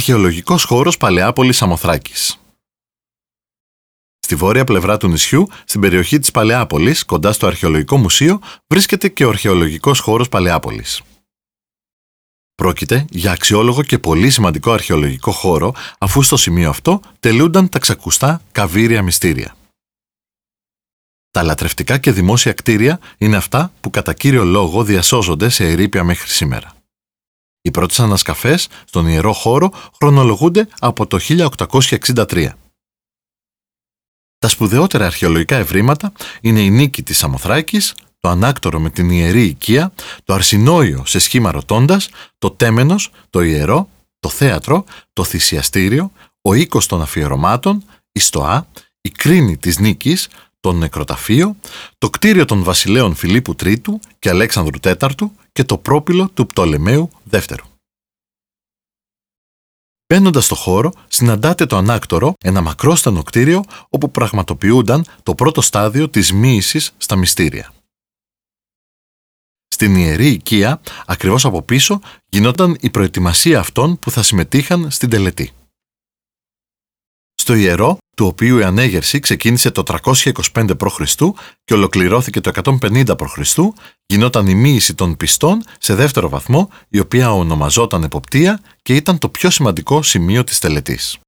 Αρχαιολογικός χώρος Παλαιάπολης Σαμοθράκης. Στη βόρεια πλευρά του νησιού, στην περιοχή της Παλαιάπολης, κοντά στο Αρχαιολογικό Μουσείο, βρίσκεται και ο αρχαιολογικός χώρος Παλαιάπολης. Πρόκειται για αξιόλογο και πολύ σημαντικό αρχαιολογικό χώρο, αφού στο σημείο αυτό τελούνταν τα ξακουστά καβύρια μυστήρια. Τα λατρευτικά και δημόσια κτίρια είναι αυτά που κατά κύριο λόγο διασώζονται σε ερείπια μέχρι σήμερα. Οι πρώτες ανασκαφές στον ιερό χώρο χρονολογούνται από το 1863. Τα σπουδαιότερα αρχαιολογικά ευρήματα είναι η νίκη της Σαμοθράκης, το ανάκτορο με την ιερή οικία, το αρσινόιο σε σχήμα ροτώντας, το τέμενος, το ιερό, το θέατρο, το θυσιαστήριο, ο οίκος των αφιερωμάτων, η στοά, η κρίνη της νίκης, το νεκροταφείο, το κτίριο των βασιλέων Φιλίππου Τρίτου και Αλέξανδρου Τέταρτου και το πρόπυλο του Πτολεμαίου Δεύτερου. Μπαίνοντας στο χώρο, συναντάτε το ανάκτορο, ένα μακρόστενο κτίριο όπου πραγματοποιούνταν το πρώτο στάδιο της μοίησης στα μυστήρια. Στην ιερή οικία, ακριβώς από πίσω, γινόταν η προετοιμασία αυτών που θα συμμετείχαν στην τελετή. Στο ιερό, του οποίου η ανέγερση ξεκίνησε το 325 π.Χ. και ολοκληρώθηκε το 150 π.Χ., γινόταν η μοίηση των πιστών σε δεύτερο βαθμό, η οποία ονομαζόταν εποπτεία και ήταν το πιο σημαντικό σημείο της τελετής.